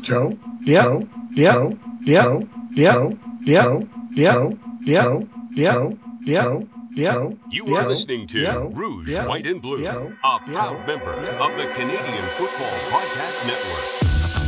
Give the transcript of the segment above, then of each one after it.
Joe? Yep. Joe? Yep. Joe? Yep. Joe? Yep. Joe? Yep. Joe? Yep. Joe? Yep. Joe? Yep. Joe? Yep. Joe? Yep. Joe? You are listening to Yep. Rouge, Yep. White, and Blue, Yep. a Yep. proud member Yep. of the Canadian Football Podcast Network.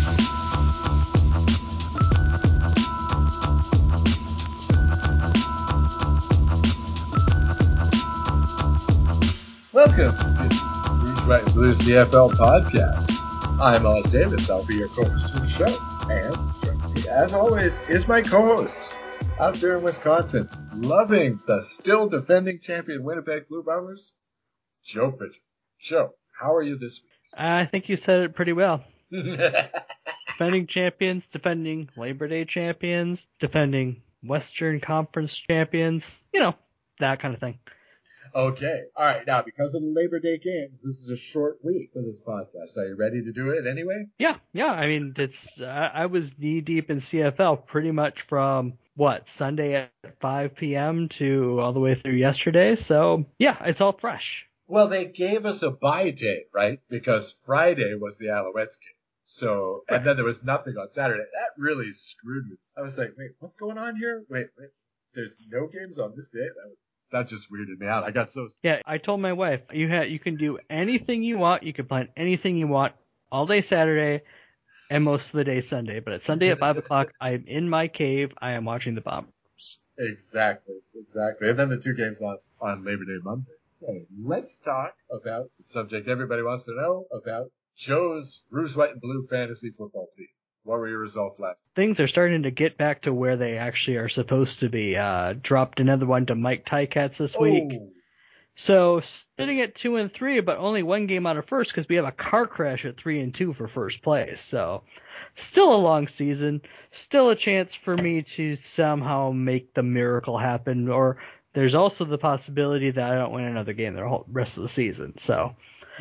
Welcome to the Rouge, White, and Blue CFL podcast. I'm Oz Davis. I'll be your co-host for the show. And joining me, as always, is my co-host out there in Wisconsin, loving the still defending champion Winnipeg Blue Bombers, Joe Pritchard. Joe, how are you this week? I think you said it pretty well. Defending champions, defending Labor Day champions, defending Western Conference champions, that kind of thing. Okay. All right. Now, because of the Labor Day games, this is a short week for this podcast. Are you ready to do it anyway? Yeah. I mean, I was knee deep in CFL pretty much from Sunday at 5 p.m. to all the way through yesterday. So yeah, it's all fresh. Well, they gave us a bye day, right? Because Friday was the Alouettes game. So, and then there was nothing on Saturday. That really screwed me. I was like, wait, what's going on here? Wait. There's no games on this day? That just weirded me out. I got so... Yeah, I told my wife, you can do anything you want. You can plan anything you want all day Saturday and most of the day Sunday. But at Sunday at 5 o'clock, I'm in my cave. I am watching the Bombers. Exactly. And then the two games on Labor Day Monday. Okay, let's talk about the subject everybody wants to know about, Joe's Rouge, White, and Blue fantasy football team. What were your results last? Things are starting to get back to where they actually are supposed to be. Dropped another one to Mike Ticats this week. So sitting at 2-3, but only one game out of first because we have a car crash at 3-2 for first place. So still a long season, still a chance for me to somehow make the miracle happen. Or there's also the possibility that I don't win another game the whole rest of the season. So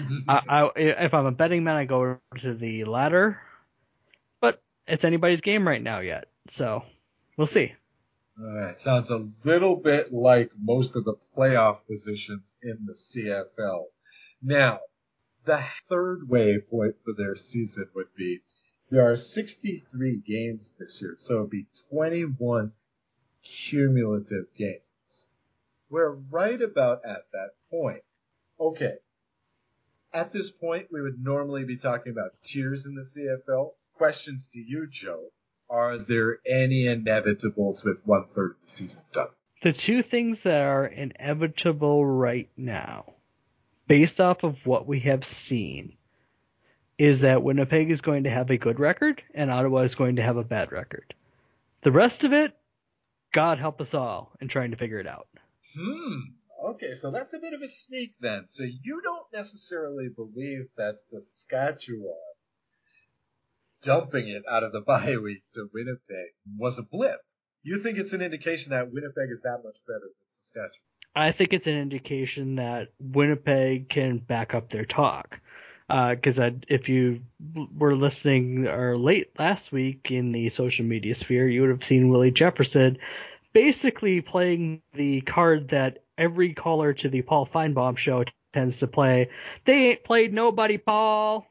if I'm a betting man, I go to the latter. But it's anybody's game right now yet. So we'll see. All right. Sounds a little bit like most of the playoff positions in the CFL. Now, the third waypoint for their season would be there are 63 games this year, so it would be 21 cumulative games. We're right about at that point. Okay. At this point, we would normally be talking about tiers in the CFL. Questions to you, Joe. Are there any inevitables with 1/3 of the season done? The two things that are inevitable right now, based off of what we have seen, is that Winnipeg is going to have a good record and Ottawa is going to have a bad record. The rest of it, God help us all in trying to figure it out. Okay, so that's a bit of a sneak then. So you don't necessarily believe that Saskatchewan dumping it out of the bye week to Winnipeg was a blip. You think it's an indication that Winnipeg is that much better than Saskatchewan? I think it's an indication that Winnipeg can back up their talk. Because if you were listening or late last week in the social media sphere, you would have seen Willie Jefferson basically playing the card that every caller to the Paul Feinbaum show tends to play. They ain't played nobody, Paul.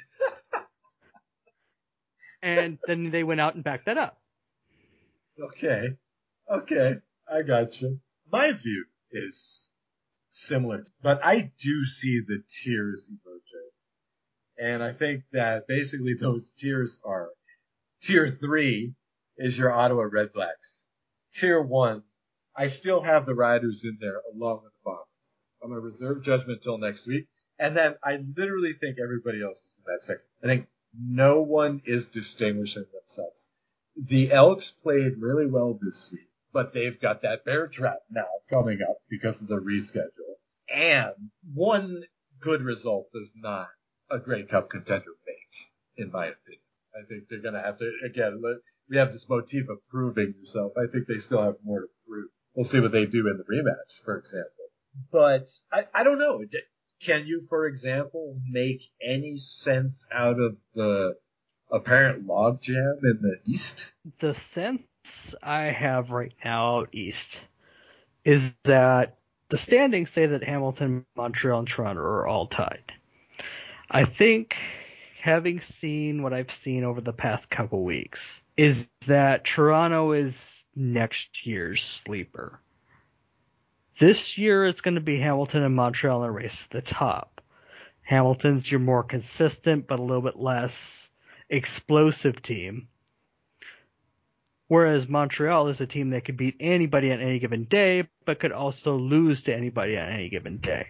And then they went out and backed that up. Okay, I got you. My view is similar, but I do see the tiers emerging. And I think that basically those tiers are, tier 3 is your Ottawa Redblacks. Tier 1, I still have the Riders in there along with the Bombers. I'm going to reserve judgment till next week. And then I literally think everybody else is in that second. I think no one is distinguishing themselves. The Elks played really well this week, but they've got that bear trap now coming up because of the reschedule. And one good result does not a Grey Cup contender make, in my opinion. I think they're going to have to, again, we have this motif of proving yourself. I think they still have more to prove. We'll see what they do in the rematch, for example. But I don't know. Can you, for example, make any sense out of the apparent logjam in the East? The sense I have right now out East is that the standings say that Hamilton, Montreal, and Toronto are all tied. I think having seen what I've seen over the past couple weeks, is that Toronto is next year's sleeper. This year it's going to be Hamilton and Montreal in a race at the top. Hamilton's your more consistent but a little bit less explosive team. Whereas Montreal is a team that could beat anybody on any given day, but could also lose to anybody on any given day.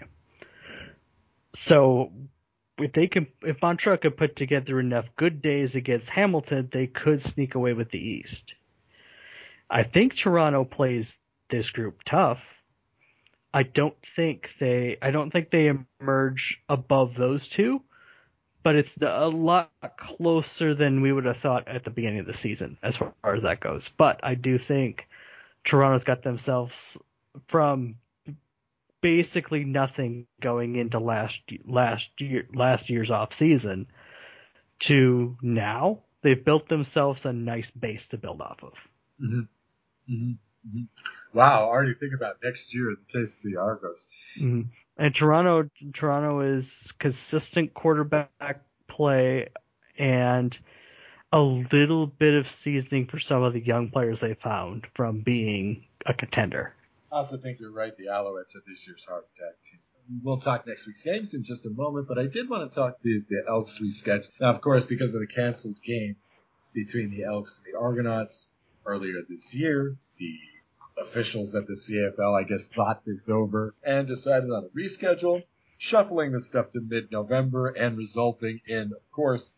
So if Montreal could put together enough good days against Hamilton, they could sneak away with the East. I think Toronto plays this group tough. I don't think they emerge above those two, but it's a lot closer than we would have thought at the beginning of the season as far as that goes. But I do think Toronto's got themselves from basically nothing going into last year's off season to now. They've built themselves a nice base to build off of. Mm-hmm. Mm-hmm. Mm-hmm. Wow, already think about next year in the case of the Argos. Mm-hmm. And Toronto is consistent quarterback play and a little bit of seasoning for some of the young players they found from being a contender. I also think you're right. The Alouettes are this year's heart attack team. We'll talk next week's games in just a moment, but I did want to talk the Elks reschedule. Now, of course, because of the canceled game between the Elks and the Argonauts earlier this year, the officials at the CFL, I guess, thought this over and decided on a reschedule, shuffling the stuff to mid-November and resulting in, of course,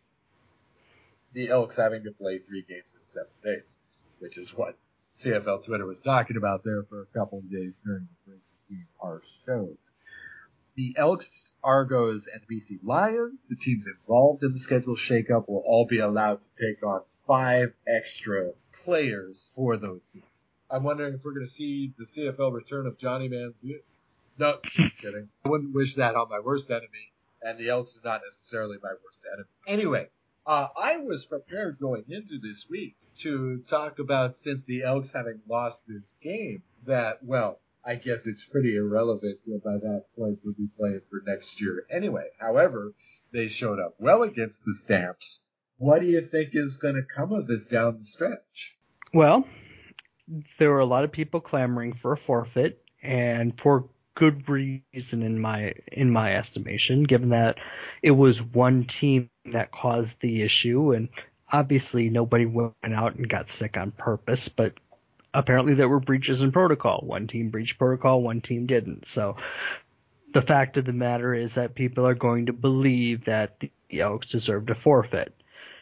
the Elks having to play 3 games in 7 days, which is what CFL Twitter was talking about there for a couple of days during the break between our shows. The Elks, Argos, and BC Lions, the teams involved in the schedule shakeup, will all be allowed to take on 5 extra players for those teams. I'm wondering if we're going to see the CFL return of Johnny Manziel. No, just kidding. I wouldn't wish that on my worst enemy, and the Elks are not necessarily my worst enemy. Anyway, I was prepared going into this week to talk about, since the Elks having lost this game, that, well, I guess it's pretty irrelevant by that point we'll be playing for next year anyway. However, they showed up well against the Stamps. What do you think is going to come of this down the stretch? Well, there were a lot of people clamoring for a forfeit, and for good reason in my estimation, given that it was one team that caused the issue, and obviously nobody went out and got sick on purpose, but apparently there were breaches in protocol. One team breached protocol, one team didn't. So the fact of the matter is that people are going to believe that the Elks deserved a forfeit.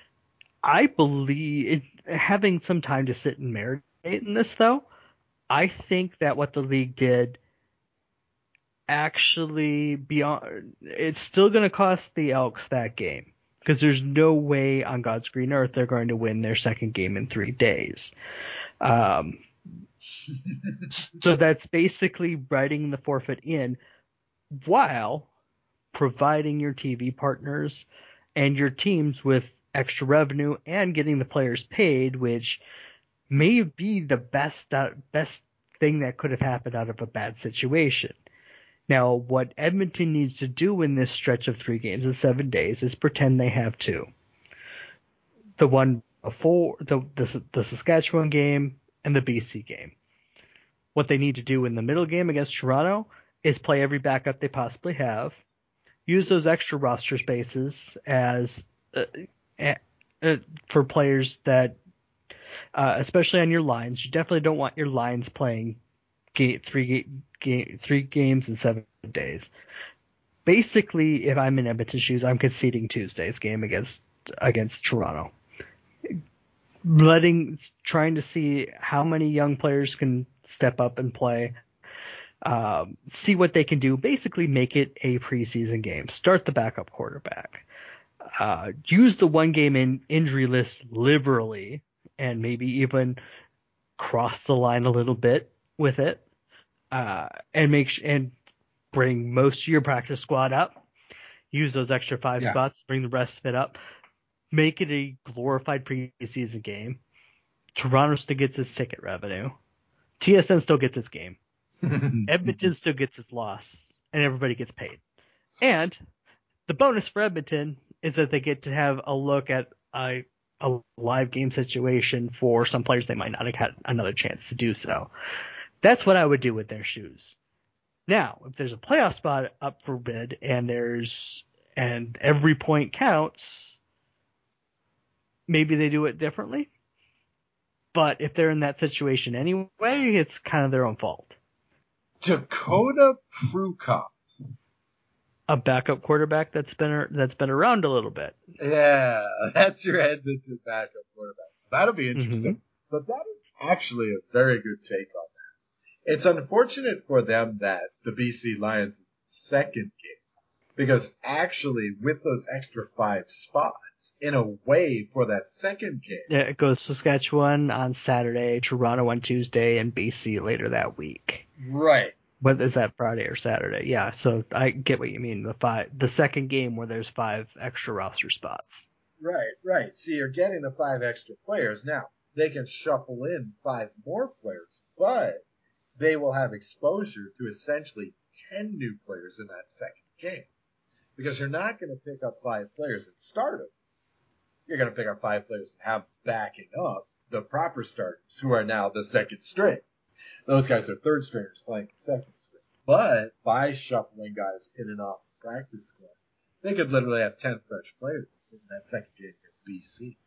I believe, having some time to sit and marinate in this, though, I think that what the league did actually, beyond, it's still going to cost the Elks that game, because there's no way on God's green earth they're going to win their second game in 3 days. So that's basically writing the forfeit in while providing your TV partners and your teams with extra revenue and getting the players paid, which may be the best thing that could have happened out of a bad situation. Now, what Edmonton needs to do in this stretch of 3 games in 7 days is pretend they have 2. The one before the Saskatchewan game and the BC game. What they need to do in the middle game against Toronto is play every backup they possibly have, use those extra roster spaces as for players that, especially on your lines, you definitely don't want your lines playing 3 games in 7 days. Basically, if I'm in Edmonton shoes, I'm conceding Tuesday's game against Toronto. Trying to see how many young players can step up and play, see what they can do, basically make it a preseason game. Start the backup quarterback. Use the 1 game injury list liberally, and maybe even cross the line a little bit with it, and bring most of your practice squad up. Use those extra 5 spots, bring the rest of it up. Make it a glorified preseason game. Toronto still gets its ticket revenue. TSN still gets its game. Edmonton still gets its loss. And everybody gets paid. And the bonus for Edmonton is that they get to have a look at a live game situation for some players they might not have had another chance to do so. That's what I would do with their shoes. Now, if there's a playoff spot up for bid and every point counts, maybe they do it differently. But if they're in that situation anyway, it's kind of their own fault. Dakota Prukop. A backup quarterback that's been around a little bit. Yeah, that's your Edmonton backup quarterback. So that'll be interesting. Mm-hmm. But that is actually a very good take on that. It's unfortunate for them that the BC Lions is the second game. Because actually, with those extra 5 spots, in a way, for that second game. Yeah, it goes Saskatchewan on Saturday, Toronto on Tuesday, and BC later that week. Right. But is that Friday or Saturday? Yeah, so I get what you mean. The second game where there's 5 extra roster spots. Right. See, you're getting the 5 extra players. Now, they can shuffle in 5 more players, but they will have exposure to essentially 10 new players in that second game. Because you're not going to pick up 5 players and start them. You're going to pick up 5 players and have backing up the proper starters who are now the second string. Those guys are third stringers playing second string. But by shuffling guys in and off the practice squad, they could literally have 10 fresh players in that second game against BC.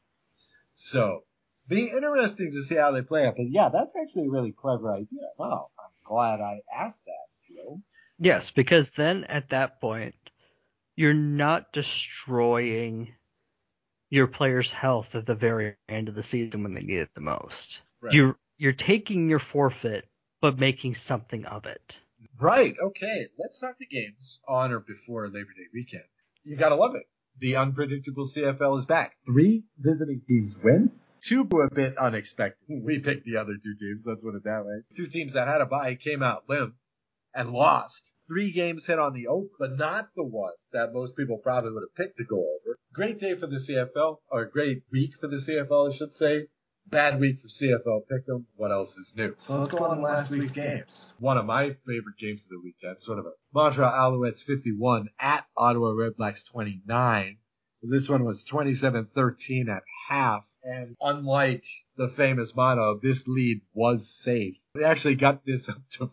So, be interesting to see how they play it. But yeah, that's actually a really clever idea. Wow, I'm glad I asked that, Joe. Yes, because then at that point, you're not destroying your players' health at the very end of the season when they need it the most. Right. You're taking your forfeit, but making something of it. Right. Okay. Let's talk the games on or before Labor Day weekend. You gotta love it. The unpredictable CFL is back. 3 visiting teams win. 2 were a bit unexpected. We picked the other 2 teams. Let's put it that way. 2 teams that had a bye came out limp and lost. 3 games hit on the oak, but not the one that most people probably would have picked to go over. Great day for the CFL, or great week for the CFL, I should say. Bad week for CFL Pick'em. What else is new? So let's go on to last week's games. One of my favorite games of the weekend, sort of a Montreal Alouettes 51 at Ottawa Redblacks 29. This one was 27-13 at half. And unlike the famous motto, this lead was safe. We actually got this up to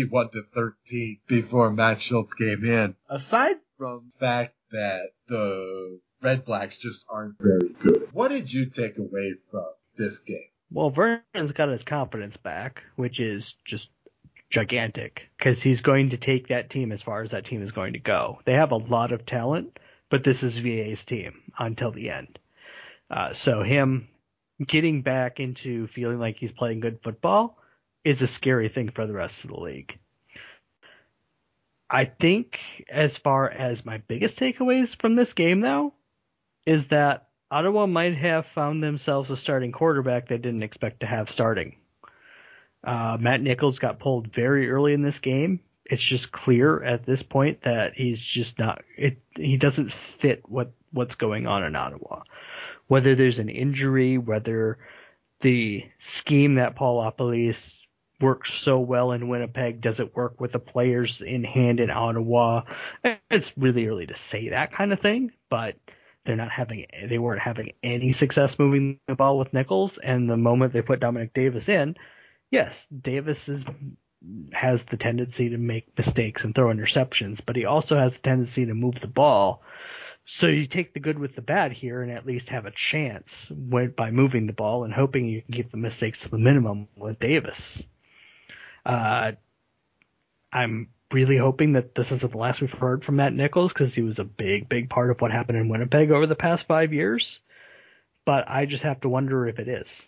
41-13 before Matt Schultz came in. Aside from the fact that the Redblacks just aren't very good, what did you take away from this game? Well, Vernon's got his confidence back, which is just gigantic, because he's going to take that team as far as that team is going to go. They have a lot of talent, but this is VA's team until the end. So him getting back into feeling like he's playing good football is a scary thing for the rest of the league. I think as far as my biggest takeaways from this game, though, is that Ottawa might have found themselves a starting quarterback they didn't expect to have starting. Matt Nichols got pulled very early in this game. It's just clear at this point that he's just not. He doesn't fit what's going on in Ottawa. Whether there's an injury, whether the scheme that Paul LaPolice works so well in Winnipeg doesn't work with the players in hand in Ottawa. It's really early to say that kind of thing, but they weren't having any success moving the ball with Nichols, and the moment they put Dominic Davis in, yes, Davis has the tendency to make mistakes and throw interceptions, but he also has the tendency to move the ball. So you take the good with the bad here and at least have a chance by moving the ball and hoping you can keep the mistakes to the minimum with Davis. I'm really hoping that this isn't the last we've heard from Matt Nichols, because he was a big, big part of what happened in Winnipeg over the past 5 years. But I just have to wonder if it is.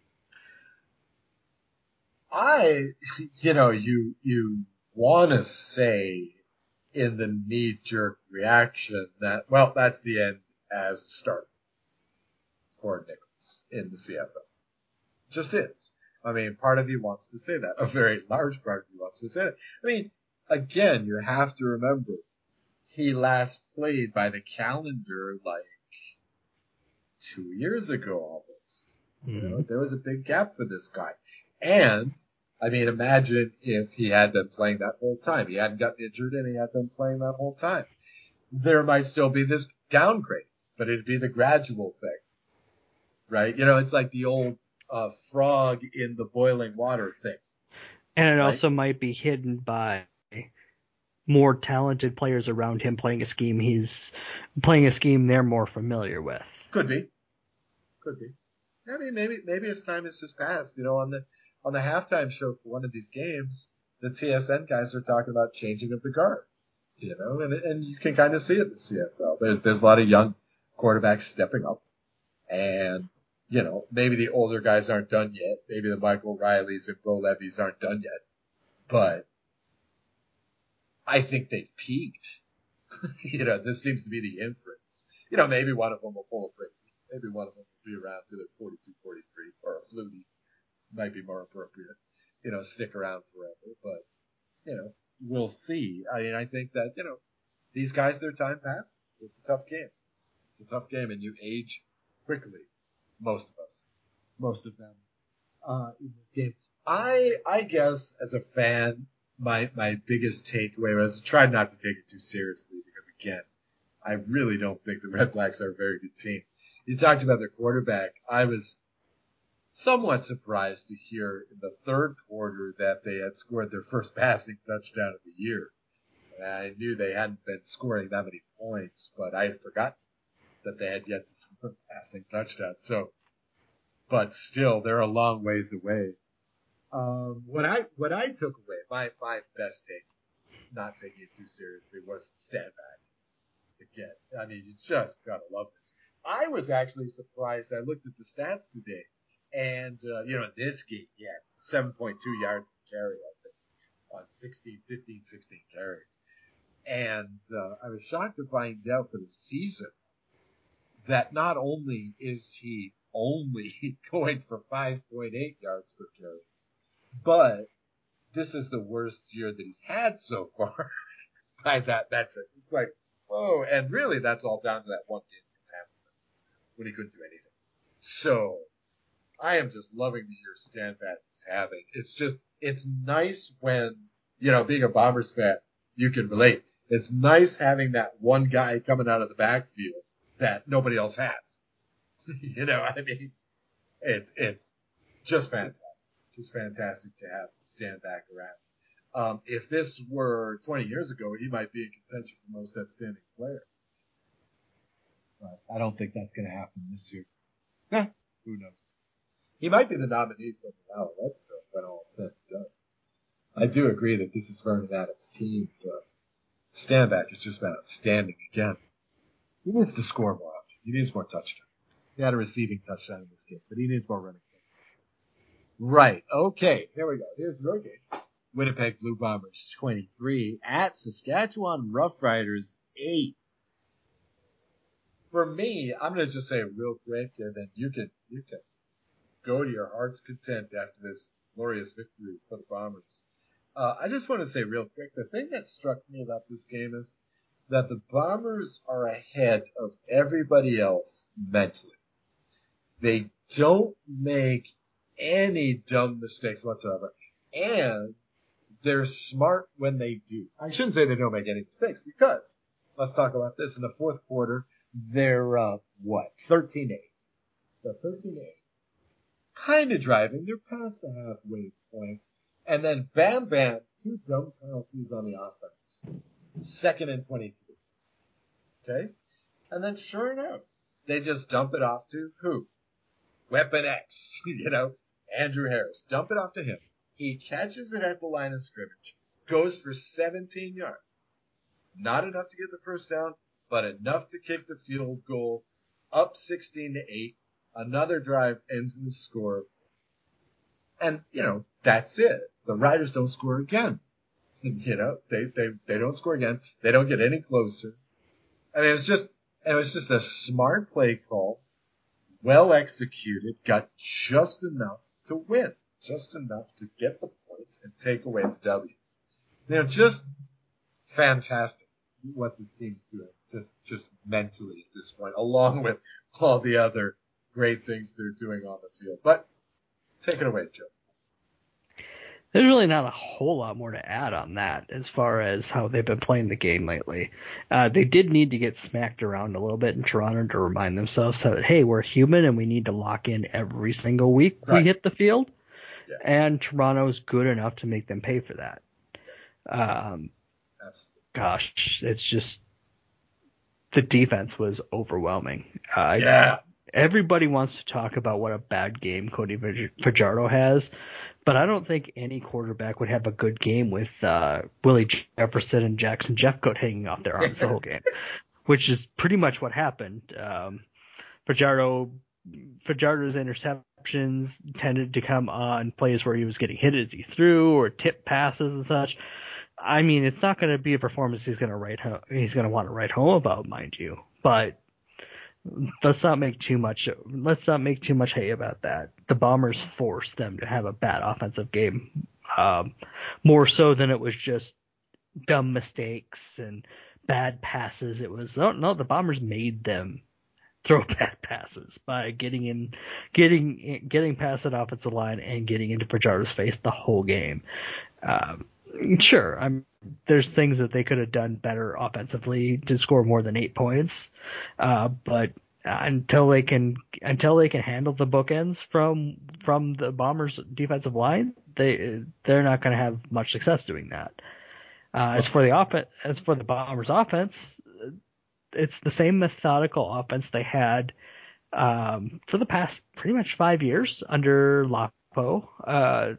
You want to say in the knee-jerk reaction that, well, that's the end as a starter for Nichols in the CFL. Just is. I mean, part of you wants to say that. A very large part of you wants to say that. I mean, again, you have to remember, he last played by the calendar like 2 years ago almost. Mm-hmm. There was a big gap for this guy. And, I mean, imagine if he had been playing that whole time. He hadn't gotten injured and he had been playing that whole time. There might still be this downgrade. but it'd be the gradual thing, right? You know, it's like the old frog in the boiling water thing. And it right? also might be hidden by more talented players around him playing a scheme they're more familiar with. Could be. I mean, maybe his time has just passed. You know, on the halftime show for one of these games, the TSN guys are talking about changing of the guard. You know, and you can kind of see it in the CFL. There's a lot of young quarterbacks stepping up, and you know, maybe the older guys aren't done yet. Maybe the Michael Rileys and Bo Levis aren't done yet, but I think they've peaked. You know, this seems to be the inference. You know, maybe one of them will pull a break. Maybe one of them will be around to their 42, 43, or a Flutie might be more appropriate. You know, stick around forever, but you know, we'll see. I mean, I think that, you know, these guys, their time passes. It's a tough game. And you age quickly. Most of them, in this game. I guess as a fan, my biggest takeaway was try not to take it too seriously because again, I really don't think the Red Blacks are a very good team. You talked about their quarterback. I was somewhat surprised to hear in the third quarter that they had scored their first passing touchdown of the year. I knew they hadn't been scoring that many points, but I had forgotten that they had yet to score a passing touchdown. So, but still, they're a long ways away. What I took away, my best take, not taking it too seriously, was stand back. Again, I mean, you just gotta love this. I was actually surprised. I looked at the stats today, and you know, in this game, 7.2 yards per carry, I think, on 16 carries. And I was shocked to find out for the season that not only is he only going for 5.8 yards per carry, but this is the worst year that he's had so far by that metric. It's like, whoa. And really, that's all down to that one game against Hamilton when he couldn't do anything. So I am just loving the year Stanback is having. It's nice when, you know, being a Bombers fan, you can relate. It's nice having that one guy coming out of the backfield that nobody else has. You know, I mean, it's just fantastic. Just fantastic to have Stanback around. If this were 20 years ago, he might be in contention for most outstanding player. But I don't think that's going to happen this year. Who knows? He might be the nominee for the Val Redstone when all is said and done. I do agree that this is Vernon Adams' team, but Stanback has just been outstanding again. He needs to score more often. He needs more touchdowns. He had a receiving touchdown in this game, but he needs more running. Right. Okay. Here we go. Here's your game. Winnipeg Blue Bombers 23 at Saskatchewan Roughriders 8. For me, I'm going to just say real quick, and then you can go to your heart's content after this glorious victory for the Bombers. I just want to say real quick, the thing that struck me about this game is that the Bombers are ahead of everybody else mentally. They don't make any dumb mistakes whatsoever. And they're smart when they do. I shouldn't say they don't make any mistakes because, let's talk about this. In the fourth quarter, they're, 13-8. So 13-8. Kind of driving. They're past the halfway point. And then bam, 2 dumb penalties on the offense. 2nd and 23. Okay? And then sure enough, they just dump it off to who? Weapon X, you know, Andrew Harris. Dump it off to him. He catches it at the line of scrimmage, goes for 17 yards. Not enough to get the first down, but enough to kick the field goal. Up 16-8. Another drive ends in the score. And, you know, that's it. The Riders don't score again. You know, they don't score again. They don't get any closer. I mean, it was just a smart play call. Well executed, got just enough to win, just enough to get the points and take away the W. They're just fantastic what this team's doing, just mentally at this point, along with all the other great things they're doing on the field. But take it away, Joe. There's really not a whole lot more to add on that as far as how they've been playing the game lately. They did need to get smacked around a little bit in Toronto to remind themselves that, hey, we're human and we need to lock in every single week we hit the field. Yeah. And Toronto's good enough to make them pay for that. Gosh, it's just the defense was overwhelming. Everybody wants to talk about what a bad game Cody Fajardo has, but I don't think any quarterback would have a good game with Willie Jefferson and Jackson Jeffcoat hanging off their arms the whole game, which is pretty much what happened. Fajardo's interceptions tended to come on plays where he was getting hit as he threw or tip passes and such. I mean, it's not going to be a performance he's going to want to write home about, mind you. But let's not make too much hay about that. The Bombers forced them to have a bad offensive game, more so than it was just dumb mistakes and bad passes. It was no, the Bombers made them throw bad passes by getting past that offensive line and getting into Fajardo's face the whole game. Sure, there's things that they could have done better offensively to score more than 8 points, but until they can handle the bookends from the Bombers' defensive line, they're not going to have much success doing that. As for the Bombers' offense, it's the same methodical offense they had for the past pretty much 5 years under Lapo.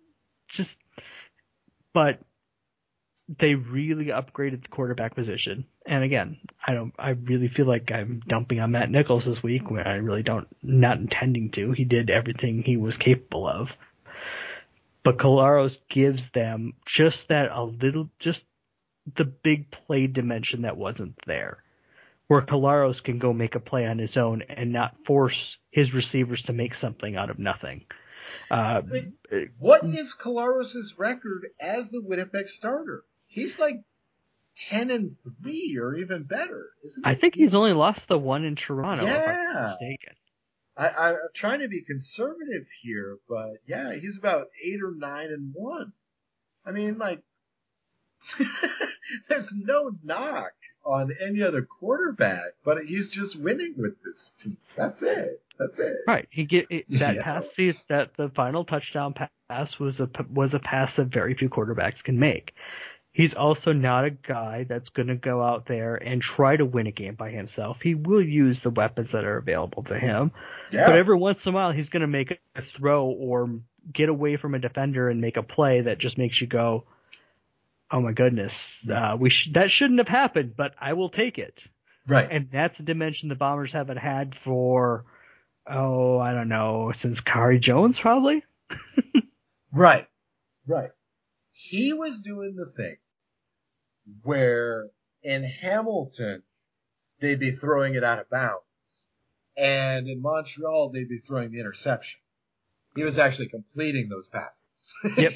But they really upgraded the quarterback position. And again, I really feel like I'm dumping on Matt Nichols this week when I really not intending to. He did everything he was capable of. But Collaros gives them just the big play dimension that wasn't there, where Collaros can go make a play on his own and not force his receivers to make something out of nothing. What is Collaros' record as the Winnipeg starter? He's like 10-3 or even better, isn't he? I think he's only lost the one in Toronto, if I'm not mistaken. I'm trying to be conservative here, but yeah, he's about 8 or 9-1. I mean, like, there's no knock on any other quarterback, but he's just winning with this team. That's it. Right. That the final touchdown pass was a pass that very few quarterbacks can make. He's also not a guy that's going to go out there and try to win a game by himself. He will use the weapons that are available to him. Yeah. But every once in a while, he's going to make a throw or get away from a defender and make a play that just makes you go, oh my goodness, that shouldn't have happened, but I will take it. Right. And that's a dimension the Bombers haven't had for, I don't know, since Khari Jones probably. Right. He was doing the thing where in Hamilton they'd be throwing it out of bounds, and in Montreal they'd be throwing the interception. He was actually completing those passes. Yep,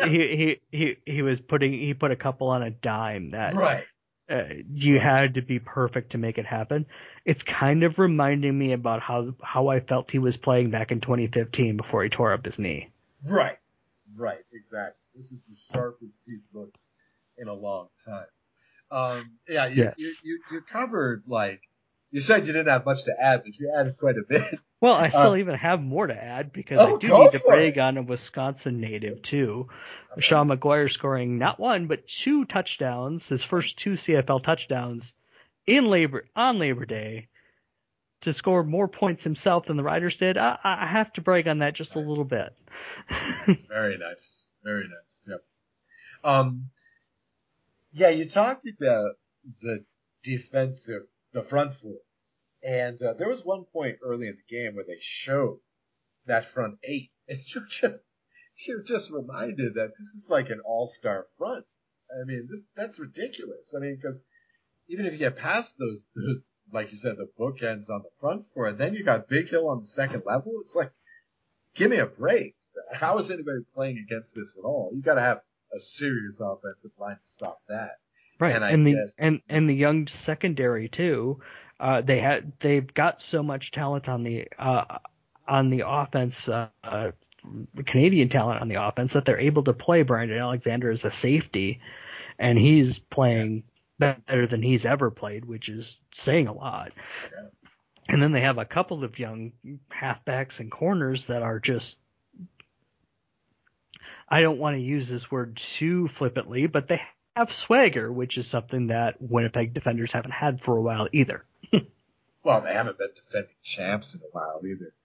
he put a couple on a dime that right. You had to be perfect to make it happen. It's kind of reminding me about how I felt he was playing back in 2015 before he tore up his knee. Right, exactly. This is the sharpest he's looked in a long time. You covered, like, you said you didn't have much to add, but you added quite a bit. Well, I still even have more to add because I do need to brag on a Wisconsin native too. Okay. Sean McGuire scoring not one but 2 touchdowns, his first 2 CFL touchdowns on Labor Day, to score more points himself than the Riders did. I have to brag on that just a little bit. Very nice. Yep. You talked about the front four. And there was one point early in the game where they showed that front 8. And you're just reminded that this is like an all-star front. I mean, that's ridiculous. I mean, because even if you get past those, like you said, the bookends on the front four, and then you got Big Hill on the second level, it's like, give me a break. How is anybody playing against this at all? You got to have a serious offensive line to stop that. Right, and the young secondary too. They've got so much talent on the offense Canadian talent on the offense that they're able to play Brandon Alexander as a safety, and he's playing better than he's ever played, which is saying a lot. Yeah. And then they have a couple of young halfbacks and corners that are just, I don't want to use this word too flippantly, but they have swagger, which is something that Winnipeg defenders haven't had for a while either. Well, they haven't been defending champs in a while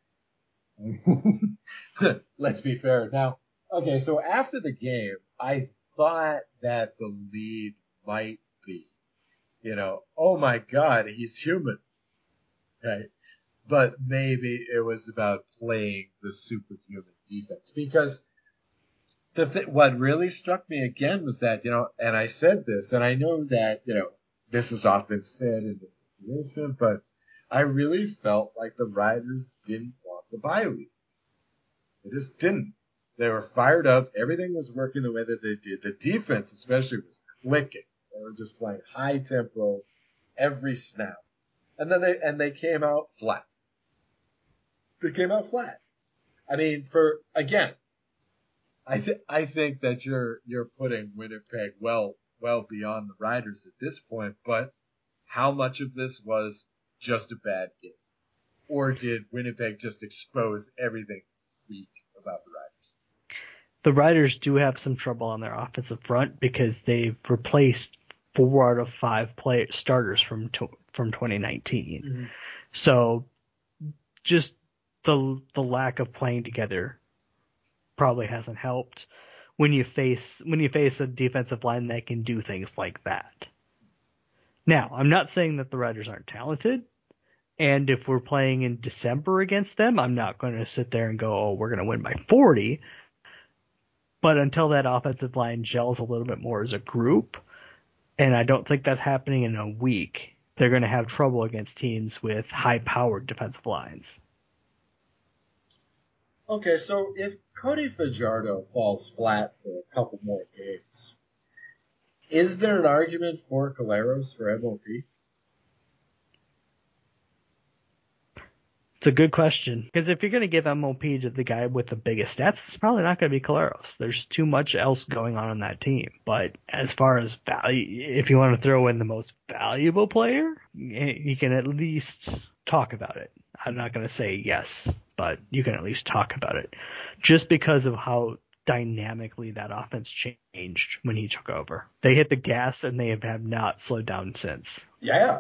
either. Let's be fair. Now, okay, so after the game, I thought that the lead might be, oh my God, he's human. Right? But maybe it was about playing the superhuman defense. Because what really struck me again was that, and I said this, and I know that, this is often said in this situation, but I really felt like the Riders didn't want the bye week. They just didn't. They were fired up. Everything was working the way that they did. The defense especially was clicking. They were just playing high tempo every snap. And then they came out flat. They came out flat. I mean, I think that you're putting Winnipeg well beyond the Riders at this point, but how much of this was just a bad game? Or did Winnipeg just expose everything weak about the Riders? The Riders do have some trouble on their offensive front because they've replaced 4 out of 5 starters from 2019. Mm-hmm. So just the lack of playing together probably hasn't helped when you face a defensive line that can do things like that. Now, I'm not saying that the Riders aren't talented, and if we're playing in December against them, I'm not going to sit there and go, oh, we're going to win by 40. But until that offensive line gels a little bit more as a group, and I don't think that's happening in a week, they're going to have trouble against teams with high-powered defensive lines. Okay, so if Cody Fajardo falls flat for a couple more games, is there an argument for Collaros for MOP? It's a good question, because if you're going to give MOP to the guy with the biggest stats, it's probably not going to be Collaros. There's too much else going on that team. But as far as value, if you want to throw in the most valuable player, you can at least talk about it. I'm not going to say yes, but you can at least talk about it, just because of how dynamically that offense changed when he took over. They hit the gas, and they have not slowed down since. Yeah.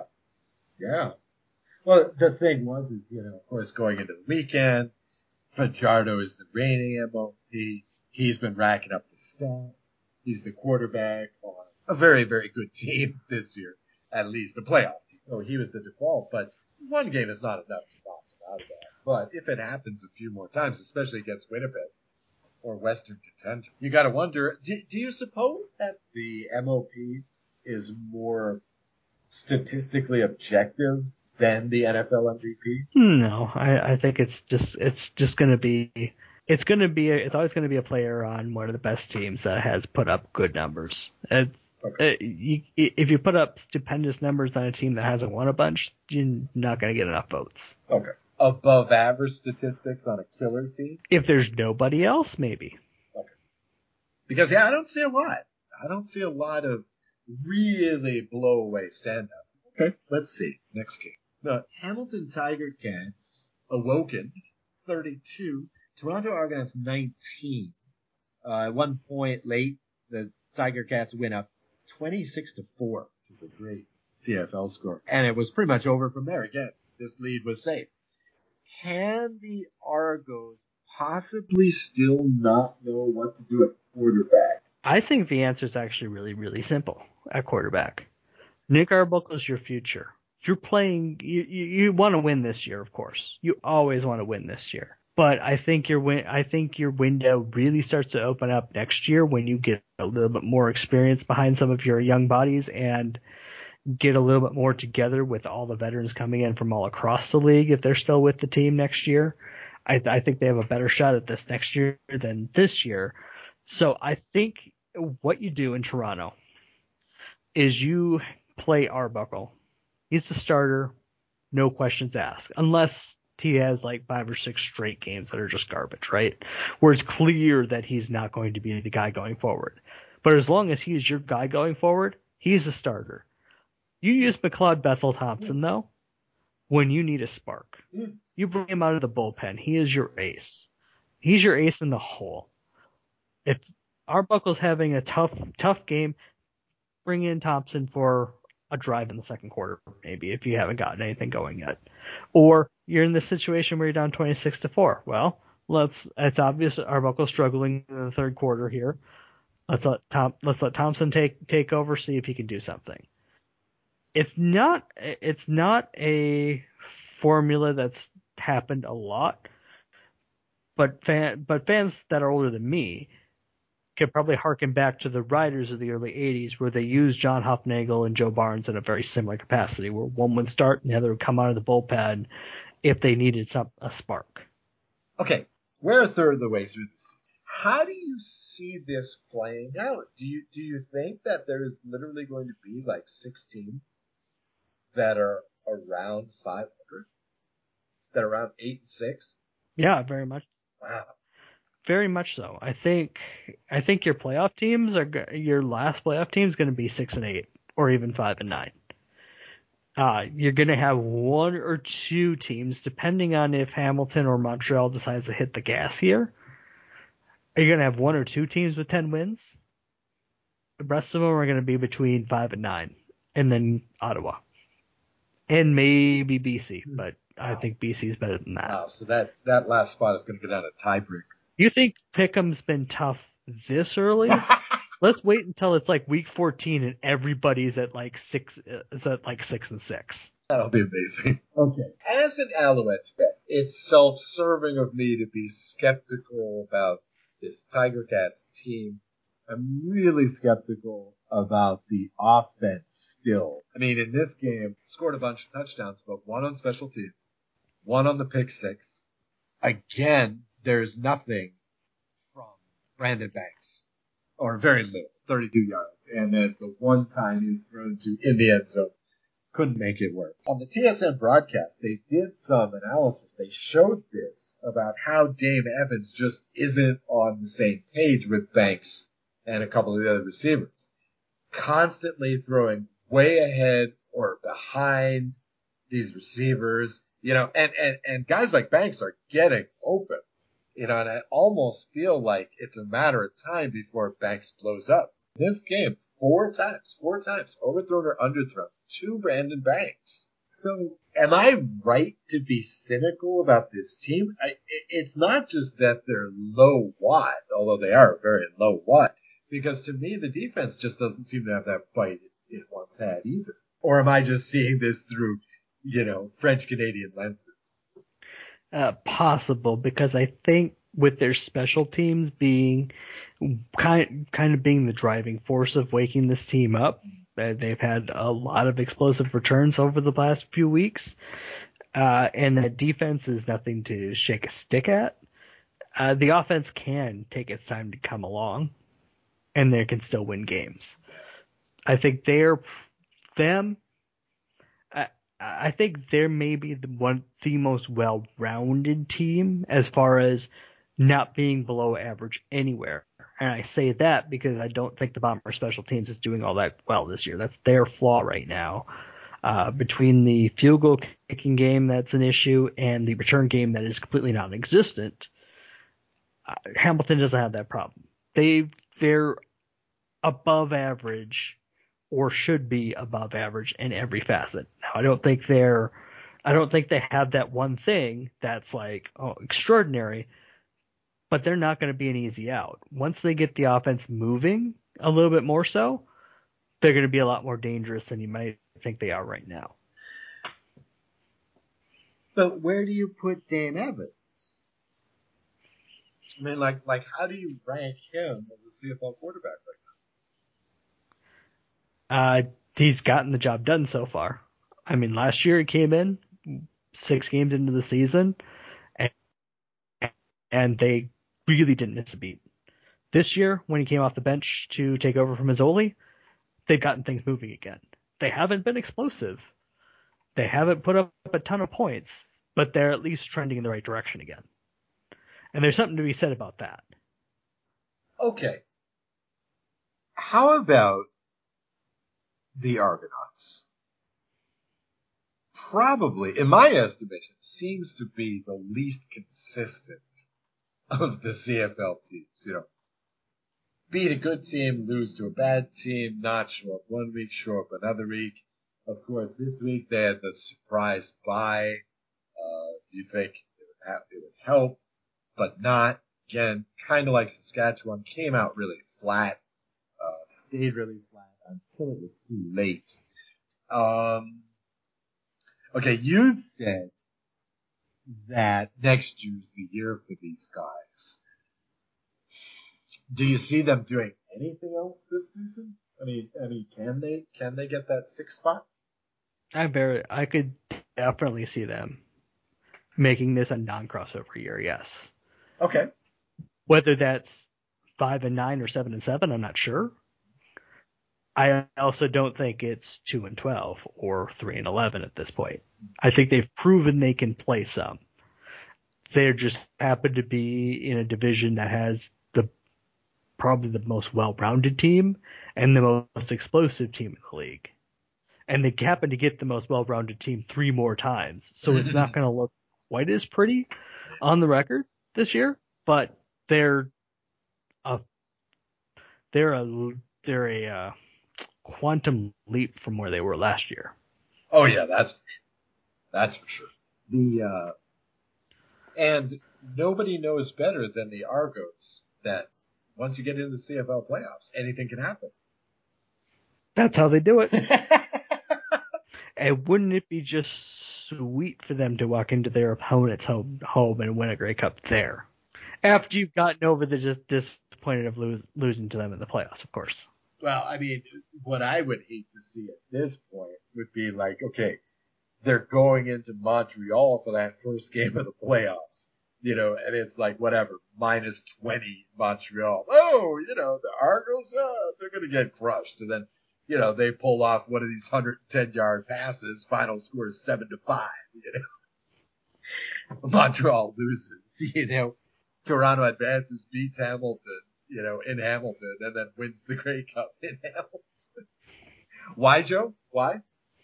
Well, the thing was, of course, going into the weekend, Fajardo is the reigning MOP. He's been racking up the stats. He's the quarterback on a very, very good team this year, at least a playoff team. So he was the default, but one game is not enough to knock him out of that. But if it happens a few more times, especially against Winnipeg or Western contention, you got to wonder, do you suppose that the MOP is more statistically objective than the NFL MVP? No, I think it's always going to be a player on one of the best teams that has put up good numbers. If you put up stupendous numbers on a team that hasn't won a bunch, you're not going to get enough votes. Okay. Above average statistics on a killer team? If there's nobody else, maybe. Okay. Because, I don't see a lot. I don't see a lot of really blow away standouts. Okay, let's see. Next game. The Hamilton Tiger Cats awoken 32. Toronto Argonauts 19. At one point late, the Tiger Cats win up 26-4, which is a great CFL score. And it was pretty much over from there. Again, this lead was safe. Can the Argos possibly still not know what to do at quarterback? I think the answer is actually really, really simple at quarterback. Nick Arbuckle's your future. You're playing. You want to win this year, of course. You always want to win this year. But I think your window really starts to open up next year when you get a little bit more experience behind some of your young bodies and get a little bit more together with all the veterans coming in from all across the league. If they're still with the team next year, I think they have a better shot at this next year than this year. So I think what you do in Toronto is you play Arbuckle. He's the starter, no questions asked, unless he has like 5 or 6 straight games that are just garbage, right? Where it's clear that he's not going to be the guy going forward. But as long as he's your guy going forward, he's a starter. You use McLeod Bethel-Thompson, though, when you need a spark. You bring him out of the bullpen. He is your ace. He's your ace in the hole. If Arbuckle's having a tough game, bring in Thompson for a drive in the second quarter, maybe, if you haven't gotten anything going yet. Or you're in this situation where you're down 26-4. Well, it's obvious Arbuckle's struggling in the third quarter here. Let's let Thompson take over, see if he can do something. It's not a formula that's happened a lot, but fans that are older than me could probably harken back to the Riders of the early 80s where they used John Hufnagel and Joe Barnes in a very similar capacity, where one would start and the other would come out of the bullpen if they needed a spark. Okay, we're a third of the way through this. How do you see this playing out? Do you think that there's literally going to be like 6 teams that are around 500? That are around 8-6? Yeah, very much. Wow. Very much so. I think your playoff teams your last playoff team is going to be 6-8 or even 5-9. You're going to have 1 or 2 teams, depending on if Hamilton or Montreal decides to hit the gas here. You're going to have 1 or 2 teams with 10 wins. The rest of them are going to be between 5 and 9, and then Ottawa, and maybe BC. But I think BC is better than that. Wow. So that last spot is going to go down a tiebreaker. You think Pickham's been tough this early? Let's wait until it's like week 14 and everybody's at like 6 and 6. That'll be amazing. Okay. As an Alouettes fan, it's self-serving of me to be skeptical about this Tiger Cats team. I'm really skeptical about the offense still. I mean, in this game, scored a bunch of touchdowns, but 1 on special teams, 1 on the pick 6. Again, there's nothing from Brandon Banks, or very little, 32 yards. And then the one time he was thrown to in the end zone, couldn't make it work. On the TSN broadcast, they did some analysis. They showed this about how Dame Evans just isn't on the same page with Banks and a couple of the other receivers. Constantly throwing way ahead or behind these receivers, and guys like Banks are getting open. And I almost feel like it's a matter of time before Banks blows up. This game, 4 times, overthrown or underthrown to Brandon Banks. So am I right to be cynical about this team? It's not just that they're low watt, although they are very low watt, because to me the defense just doesn't seem to have that bite it once had either. Or am I just seeing this through, French-Canadian lenses? Possible, because I think with their special teams being kind of being the driving force of waking this team up, they've had a lot of explosive returns over the last few weeks, and that defense is nothing to shake a stick at. The offense can take its time to come along, and they can still win games. I think I think they're maybe the most well-rounded team as far as not being below average anywhere. And I say that because I don't think the Bomber special teams is doing all that well this year. That's their flaw right now. Between the field goal kicking game that's an issue and the return game that is completely non-existent, Hamilton doesn't have that problem. They're above average, or should be above average in every facet. Now, I don't think they have that one thing that's like extraordinary, but they're not going to be an easy out. Once they get the offense moving a little bit more so, they're going to be a lot more dangerous than you might think they are right now. But where do you put Dame Evans? I mean, like how do you rank him as a CFL quarterback right now? He's gotten the job done so far. I mean, last year he came in 6 games into the season, and they really didn't miss a beat. This year, when he came off the bench to take over from Mazzoli, they've gotten things moving again. They haven't been explosive. They haven't put up a ton of points, but they're at least trending in the right direction again. And there's something to be said about that. Okay. How about the Argonauts? Probably, in my estimation, seems to be the least consistent of the CFL teams. You know, beat a good team, lose to a bad team, not show up one week, show up another week. Of course, this week they had the surprise bye. You think it would help, but not. Again, kind of like Saskatchewan, came out really flat, stayed really flat until it was too late. Okay, you said that next year's the year for these guys. Do you see them doing anything else this season? I mean, can they get that 6th spot? I could definitely see them making this a non-crossover year. Yes. Okay. Whether that's 5-9 or 7-7, I'm not sure. I also don't think it's 2-12 or 3-11 at this point. I think they've proven they can play some. They just happen to be in a division that has probably the most well-rounded team and the most explosive team in the league. And they happen to get the most well-rounded team 3 more times. So it's not going to look quite as pretty on the record this year, but they're a quantum leap from where they were last year. Oh yeah, that's for sure. That's for sure. And nobody knows better than the Argos that once you get into the CFL playoffs, anything can happen. That's how they do it. And wouldn't it be just sweet for them to walk into their opponent's home and win a Grey Cup there? After you've gotten over the just disappointed of losing to them in the playoffs, of course. Well, I mean, what I would hate to see at this point would be like, okay, they're going into Montreal for that first game of the playoffs, you know, and it's like, whatever, -20 Montreal. Oh, you know, the Argos, they're going to get crushed. And then, you know, they pull off one of these 110-yard passes, final score is 7-5, you know. Montreal loses, you know. Toronto advances, beats Hamilton, you know, in Hamilton, and then wins the Grey Cup in Hamilton. Why, Joe? Why?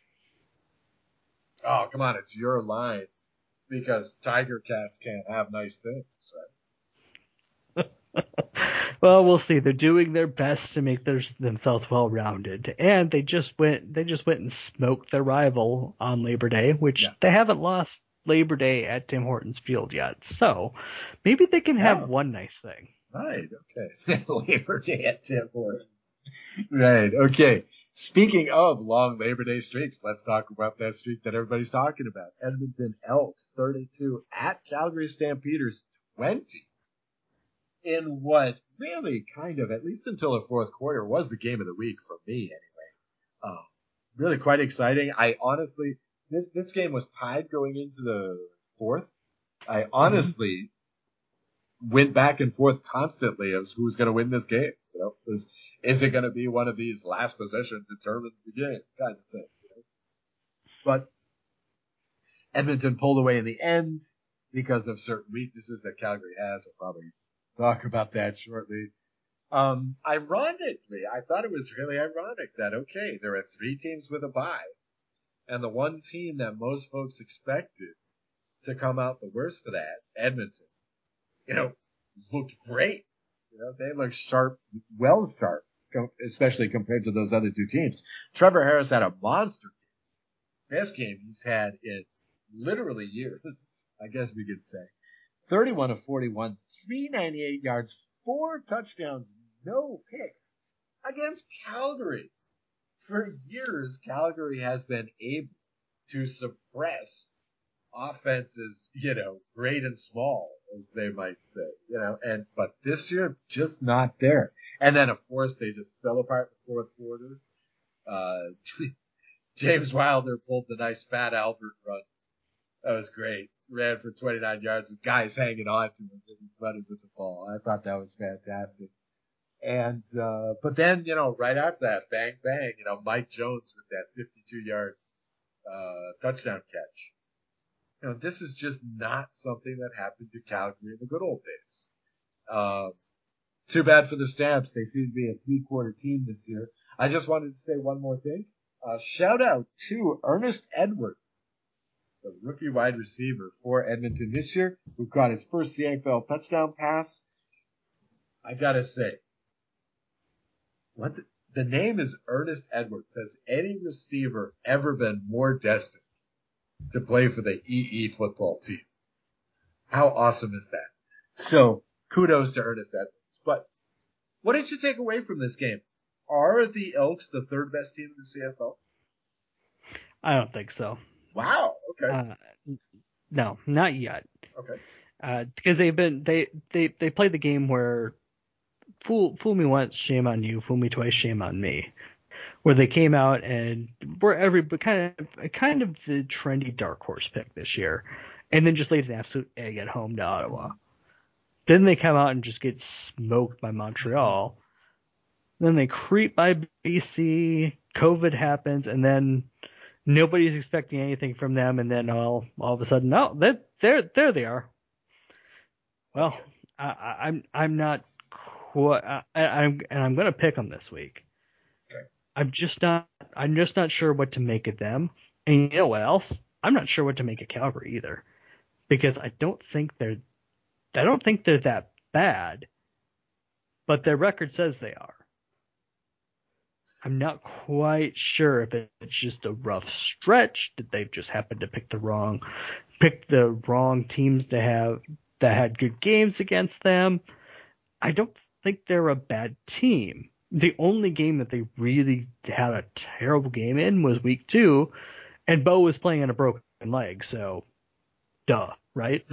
Oh, come on, it's your line. Because Tiger Cats can't have nice things, right? Well, we'll see. They're doing their best to make themselves well-rounded, and they just went and smoked their rival on Labor Day, which they haven't lost Labor Day at Tim Hortons Field yet. So maybe they can have one nice thing. Right. Okay. Labor Day at Tim Hortons. Right. Okay. Speaking of long Labor Day streaks, let's talk about that streak that everybody's talking about. Edmonton Elk 32 at Calgary Stampeders 20. In what really kind of, at least until the fourth quarter, was the game of the week for me anyway. Really quite exciting. I honestly, this game was tied going into the fourth. I honestly went back and forth constantly as who's going to win this game. You know, is it going to be one of these last possession determines the game kind of thing? You know? But Edmonton pulled away in the end because of certain weaknesses that Calgary has. I'll probably talk about that shortly. Ironically, I thought it was really ironic that, okay, there are 3 teams with a bye, and the one team that most folks expected to come out the worst for that, Edmonton, you know, looked great. You know, they looked sharp, well sharp, especially compared to those other 2 teams. Trevor Harris had a monster game. Best game he's had in literally years, I guess we could say. 31 of 41, 398 yards, 4 touchdowns, no picks against Calgary. For years, Calgary has been able to suppress offenses, you know, great and small, as they might say, you know, but this year, just not there. And then, of course, they just fell apart in the fourth quarter. James Wilder pulled the nice Fat Albert run. That was great. Ran for 29 yards with guys hanging on to him and he running with the ball. I thought that was fantastic. And, but then, you know, right after that, bang, bang, you know, Mike Jones with that 52-yard, touchdown catch. This is just not something that happened to Calgary in the good old days. Too bad for the Stamps. They seem to be a three-quarter team this year. I just wanted to say one more thing. Shout out to Ernest Edwards, the rookie wide receiver for Edmonton this year, who got his first CFL touchdown pass. I gotta say, the name is Ernest Edwards. Has any receiver ever been more destined to play for the EE football team? How awesome is that? So, kudos to Ernest Edwards. But what did you take away from this game? Are the Elks the third best team in the CFL? I don't think so. Wow. Okay. No, not yet. Okay. Because they played the game where fool me once, shame on you. Fool me twice, shame on me. Where they came out and were kind of the trendy dark horse pick this year, and then just laid an absolute egg at home to Ottawa. Then they come out and just get smoked by Montreal. Then they creep by BC. COVID happens, and then nobody's expecting anything from them. And then all of a sudden, no, there they are. Well, I'm not quite. I'm going to pick them this week. Okay. I'm just not sure what to make of them. And you know what else? I'm not sure what to make of Calgary either, because I don't think they're that bad, but their record says they are. I'm not quite sure if it's just a rough stretch, that they've just happened to pick the wrong teams that had good games against them. I don't think they're a bad team. The only game that they really had a terrible game in was week 2, and Bo was playing on a broken leg, so duh, right?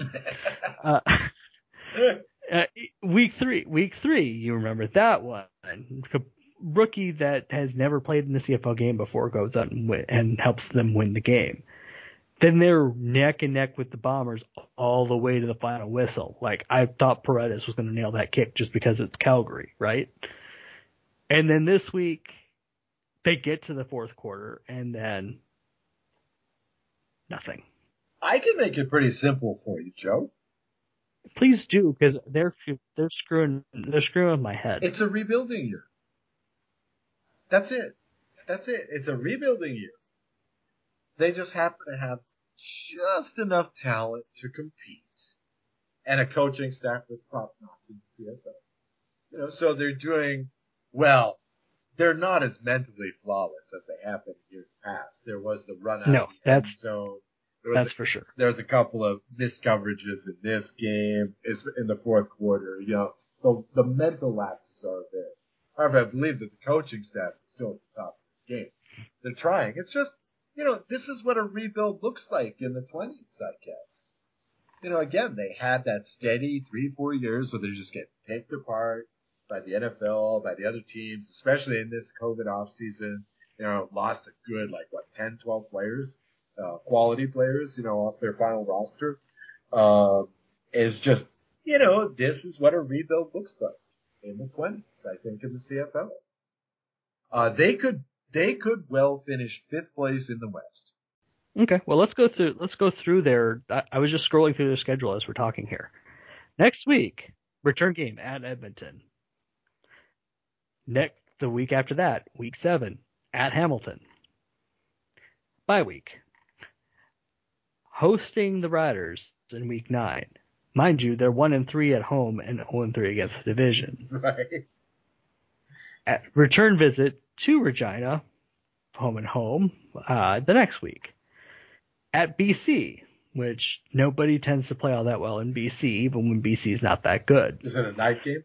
Week three, you remember that one. Rookie that has never played in the CFL game before goes out and helps them win the game. Then they're neck and neck with the Bombers all the way to the final whistle. Like, I thought Paredes was going to nail that kick just because it's Calgary, right? And then this week, they get to the fourth quarter, and then nothing. I can make it pretty simple for you, Joe. Please do, because they're screwing with my head. It's a rebuilding year. That's it. It's a rebuilding year. They just happen to have just enough talent to compete, and a coaching staff that's top notch in the CFL. So they're doing well. They're not as mentally flawless as they have been in years past. There was the run out of the end zone. That's for sure. There's a couple of missed coverages in this game, in the fourth quarter. The mental lapses are there. However, I believe that the coaching staff is still at the top of the game. They're trying. It's just, this is what a rebuild looks like in the 20s, I guess. Again, they had that steady 3-4 years where they're just getting picked apart by the NFL, by the other teams, especially in this COVID offseason. Lost a good, 10, 12 players, quality players, off their final roster. It's just, this is what a rebuild looks like in the 20s, I think, in the CFL. They could well finish 5th place in the West. Okay, well, let's go through their. I was just scrolling through their schedule as we're talking here. Next week, return game at Edmonton. The week after that, week 7 at Hamilton. Bye week. Hosting the Riders in week 9. Mind you, they're 1-3 at home and 0-3 against the division. Right. At return visit to Regina, home and home, the next week. At BC, which nobody tends to play all that well in BC, even when BC is not that good. Is it a night game?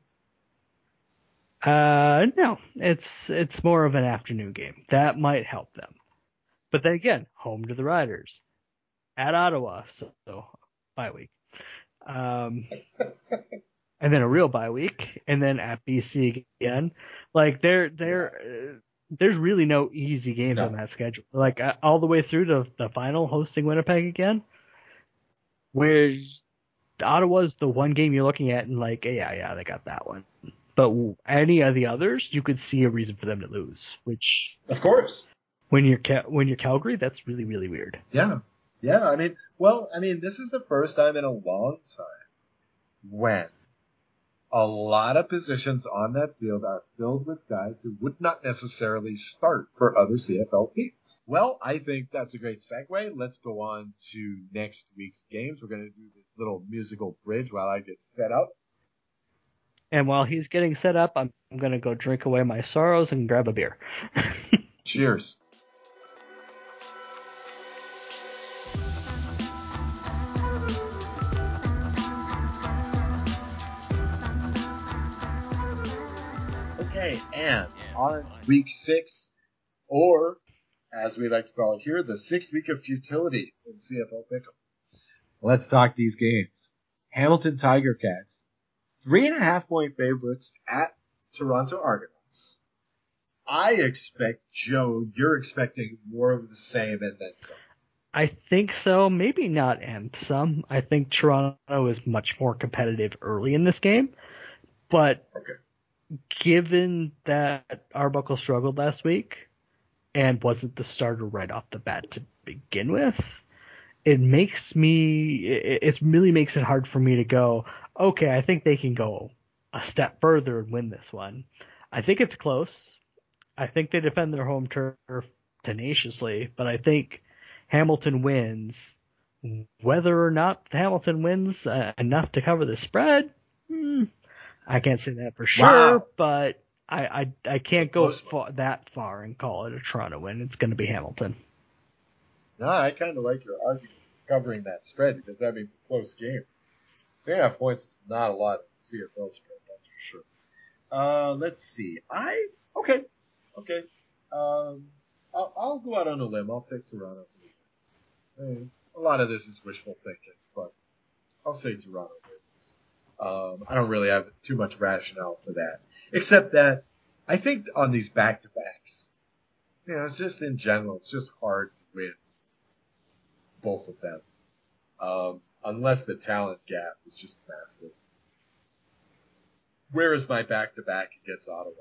No, it's more of an afternoon game. That might help them. But then again, home to the Riders. At Ottawa, so bye week. And then a real bye week, and then at BC again. There's really no easy games on that schedule. All the way through to the final, hosting Winnipeg again, where Ottawa's the one game you're looking at and yeah, they got that one. But any of the others, you could see a reason for them to lose. Which, of course, when you're Calgary, that's really, really weird. Yeah. Yeah, this is the first time in a long time when a lot of positions on that field are filled with guys who would not necessarily start for other CFL teams. Well, I think that's a great segue. Let's go on to next week's games. We're going to do this little musical bridge while I get set up. And while he's getting set up, I'm going to go drink away my sorrows and grab a beer. Cheers. Okay, and on week 6, or as we like to call it here, the 6th week of futility in CFL Pick'em. Let's talk these games. Hamilton Tiger Cats, 3.5-point favorites at Toronto Argonauts. I expect, Joe, you're expecting more of the same and then some. I think so. Maybe not and some. I think Toronto is much more competitive early in this game. But given that Arbuckle struggled last week and wasn't the starter right off the bat to begin with, it really makes it hard for me to go, okay, I think they can go a step further and win this one. I think it's close. I think they defend their home turf tenaciously, but I think Hamilton wins. Whether or not Hamilton wins enough to cover the spread, I can't say that for sure, but I can't go that far and call it a Toronto win. It's going to be Hamilton. No, I kind of like your argument covering that spread because that means a close game. 3.5 points is not a lot of CFL spread, that's for sure. Let's see. Okay. I'll go out on a limb. I'll take Toronto. A lot of this is wishful thinking, but I'll say Toronto wins. I don't really have too much rationale for that, except that I think on these back-to-backs, it's just in general, it's just hard to win both of them, unless the talent gap is just massive. Where is my back-to-back against Ottawa?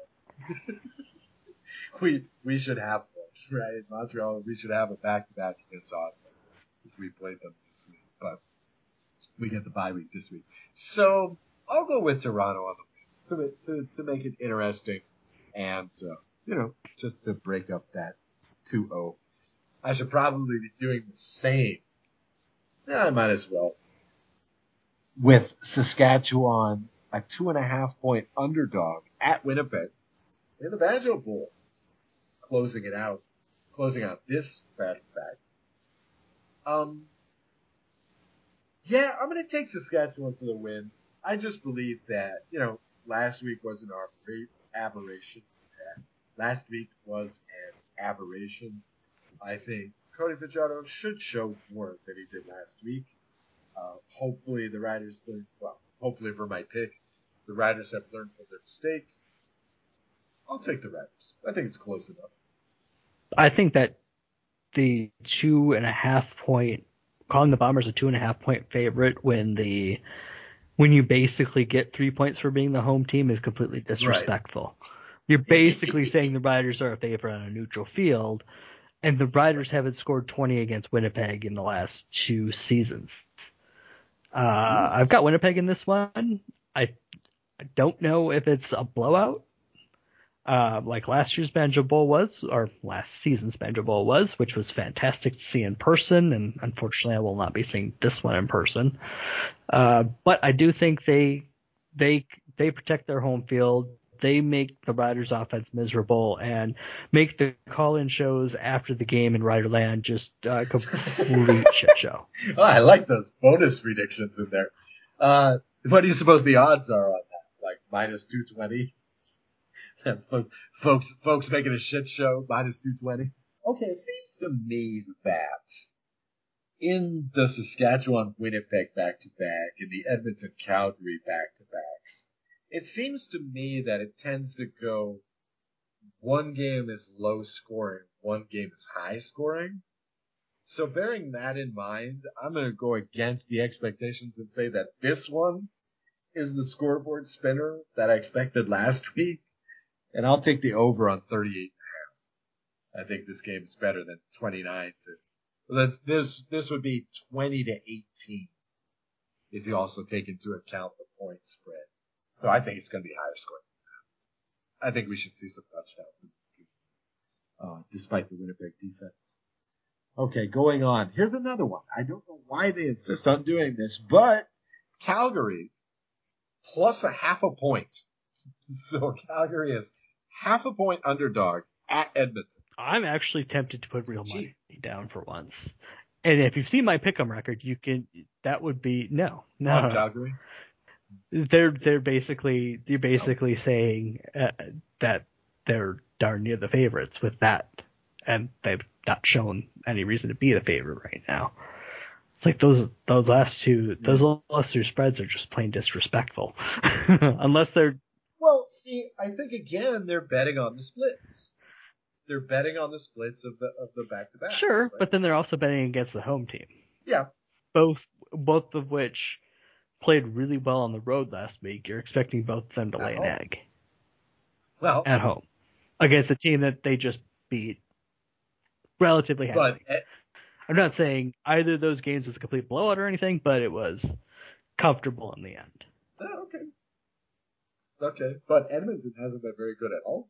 We should have one, right? In Montreal, we should have a back-to-back against Ottawa if we played them this week, but we get the bye week this week. So I'll go with Toronto on the win to make it interesting and, just to break up that 2-0. I should probably be doing the same. Yeah, I might as well. With Saskatchewan, a 2.5-point underdog at Winnipeg in the Banjo Bowl, closing out this back-to-back. I'm going to take Saskatchewan for the win. I just believe that, last week was an aberration. Last week was an aberration. I think Cody Fajardo should show more than he did last week. Hopefully the Riders learn, hopefully for my pick, the Riders have learned from their mistakes. I'll take the Riders. I think it's close enough. I think that the 2.5-point, calling the Bombers a 2.5-point favorite when you basically get 3 points for being the home team is completely disrespectful. Right. You're basically saying the Riders are a favorite on a neutral field, and the Riders haven't scored 20 against Winnipeg in the last 2 seasons. I've got Winnipeg in this one. I don't know if it's a blowout, like last year's Banjo Bowl was, or last season's Banjo Bowl was, which was fantastic to see in person, and unfortunately I will not be seeing this one in person. But I do think they protect their home field. They make the Riders' offense miserable and make the call-in shows after the game in Riderland just a complete shit show. Oh, I like those bonus predictions in there. What do you suppose the odds are on that? Like minus 220? folks making a shit show, minus 220? Okay, it seems to me that in the Saskatchewan-Winnipeg back-to-back and the Edmonton-Calgary back-to-backs, it seems to me that it tends to go one game is low scoring, one game is high scoring. So bearing that in mind, I'm going to go against the expectations and say that this one is the scoreboard spinner that I expected last week. And I'll take the over on 38.5. I think this game is better than 29 to This would be 20-18 if you also take into account the point spread. So I think it's going to be higher scoring. I think we should see some touchdowns, despite the Winnipeg defense. Okay, going on. Here's another one. I don't know why they insist on doing this, but Calgary plus a half a point. So Calgary is half a point underdog at Edmonton. I'm actually tempted to put real money down for once. And if you've seen my pick'em record, that would be no. Calgary. You're basically saying that they're darn near the favorites with that, and they've not shown any reason to be the favorite right now. It's like those last two spreads are just plain disrespectful, unless they're. Well, see, I think again they're betting on the splits. They're betting on the splits of the back-to-backs. Sure, right? but then they're also betting against the home team. Yeah. Both of which played really well on the road last week. You're expecting both of them to lay an egg. Well, at home against a team that they just beat relatively heavily. I'm not saying either of those games was a complete blowout or anything, but it was comfortable in the end. Oh, okay. But Edmonton hasn't been very good at all.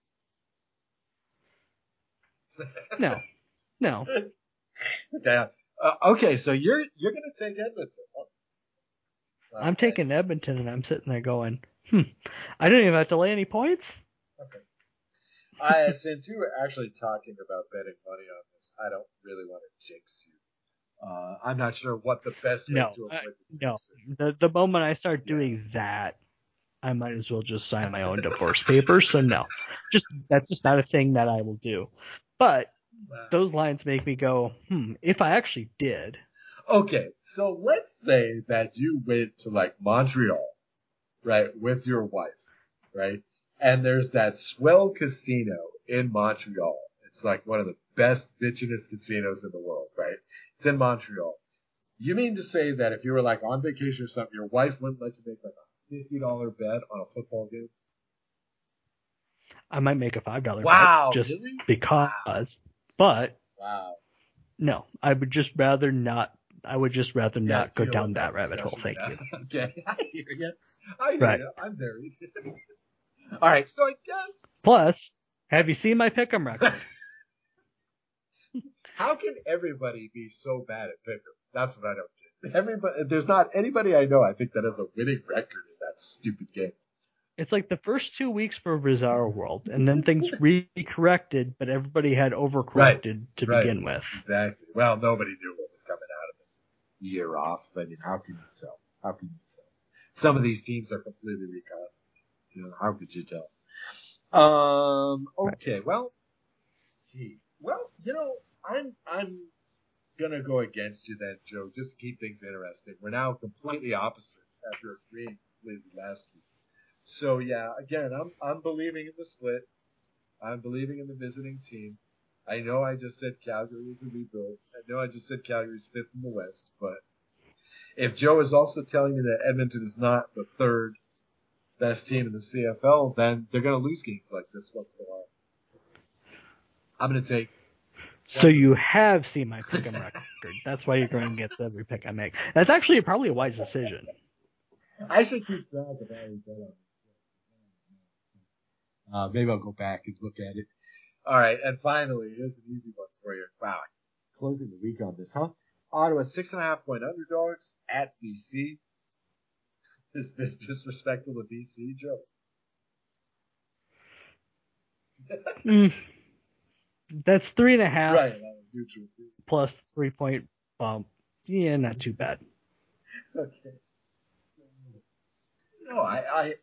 No. Damn. Okay, so you're gonna take Edmonton. Okay. I'm taking Edmonton, and I'm sitting there going, I don't even have to lay any points. Okay. Since you were actually talking about betting money on this, I don't really want to jinx you. I'm not sure what the best way to avoid the jinx is. The moment I start doing that, I might as well just sign my own divorce papers. So no, that's just not a thing that I will do. But those lines make me go, if I actually did. Okay, so let's say that you went to like Montreal, right, with your wife, right? And there's that swell casino in Montreal. It's like one of the best, bitchinest casinos in the world, right? It's in Montreal. You mean to say that if you were like on vacation or something, your wife wouldn't let you make like a $50 bet on a football game? I might make a $5 bet just really? because. Wow. But no, I would just rather not. I would just rather not go down that rabbit hole. Thank you. Okay, I hear you. I'm married. All right, so I guess. Plus, have you seen my pick'em record? How can everybody be so bad at pick'em? That's what I don't get. Everybody, there's not anybody I know, I think, that has a winning record in that stupid game. It's like the first 2 weeks for Bizarro World, and then things re-corrected, but everybody had overcorrected to begin with. Exactly. Well, nobody knew what was coming out of it. Year off. I mean, how can you tell? Some of these teams are completely recast. How could you tell? Okay. Right. Well, I'm gonna go against you then, Joe, just to keep things interesting. We're now completely opposite after agreeing completely last week. So yeah, again, I'm believing in the split. I'm believing in the visiting team. I know I just said Calgary is a rebuild. I know I just said Calgary's fifth in the West, but if Joe is also telling me that Edmonton is not the third best team in the CFL, then they're going to lose games like this once in a while. I'm going to take. So you have seen my pick'em record. That's why you're going against every pick I make. That's actually probably a wise decision. I should keep track of how we bet on this. Maybe I'll go back and look at it. All right, and finally, here's an easy one for you. Wow, closing the week on this, huh? Ottawa 6.5-point underdogs at BC. Is this disrespectful to BC, Joe? That's 3.5. Right, neutral. Plus 3-point bump. Yeah, not too bad. Okay. So, I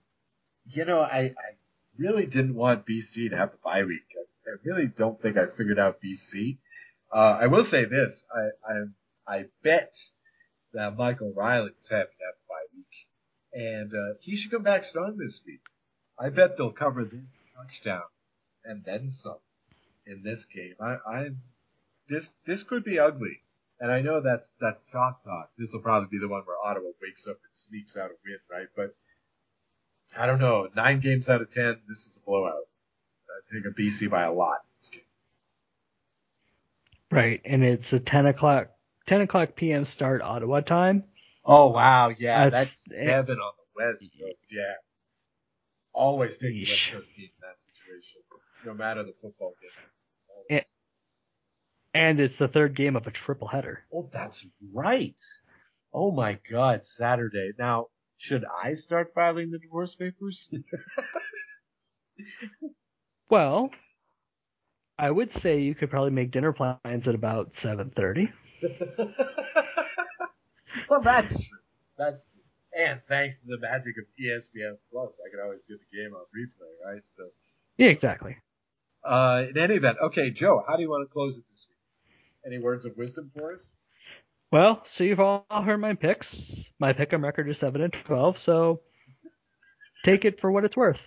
really didn't want BC to have the bye week. I really don't think I figured out BC. I will say this: I bet that Michael Riley was happy to have the bye week, and he should come back strong this week. I bet they'll cover this touchdown and then some in this game. This could be ugly, and I know that's chalk talk. This will probably be the one where Ottawa wakes up and sneaks out a win, right? But I don't know. 9 games out of 10, this is a blowout. I take a BC by a lot in this game. Right, and it's a 10 o'clock p.m. start Ottawa time. Oh, wow. Yeah, that's That's 7 on the West Coast. Yeah. Always take the West Yeesh. Coast team in that situation, no matter the football game. It- And it's the third game of a triple header. Oh, that's right. Oh, my God. Saturday. Now, should I start filing the divorce papers? Well, I would say you could probably make dinner plans at about 7:30. Well, that's true. That's true. And thanks to the magic of ESPN Plus, I can always get the game on replay, right? So, Yeah, exactly. in any event, okay, Joe, how do you want to close it this week? Any words of wisdom for us? Well, so you've all heard my picks. My pick'em record is 7-12, so take it for what it's worth.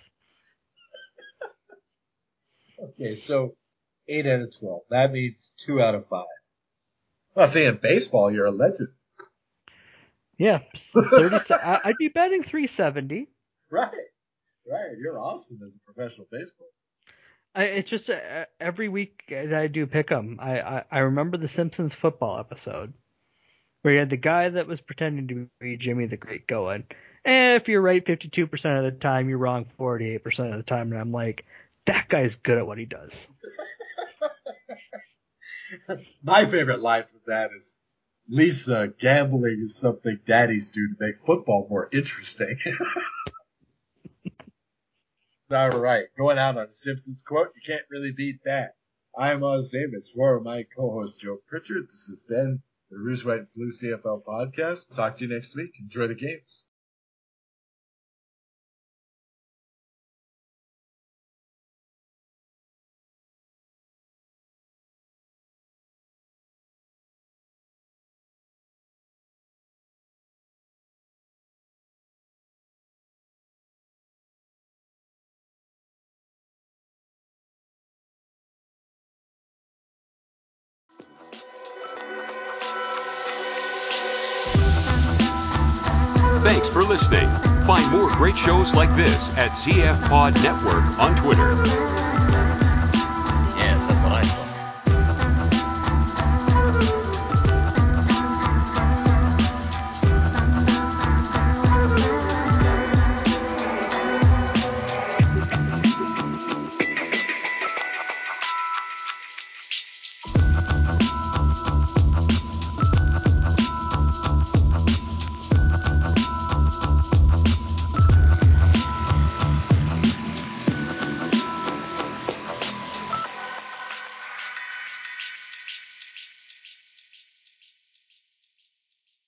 Okay, so 8 out of 12. That means 2 out of 5. Well, see, in baseball, you're a legend. Yeah, 30. I'd be betting 370. Right. You're awesome as a professional baseball. It's just every week that I do pick'em, I remember the Simpsons football episode where you had the guy that was pretending to be Jimmy the Great going, if you're right 52% of the time, you're wrong 48% of the time. And I'm like, that guy's good at what he does. My favorite line from that is, Lisa, gambling is something daddies do to make football more interesting. All right, going out on a Simpsons quote, you can't really beat that. I'm Oz Davis for my co-host Joe Pritchard. This has been the Rouge, White, and Blue CFL podcast. Talk to you next week. Enjoy the games. Thanks for listening. Find more great shows like this at CF Pod Network on Twitter.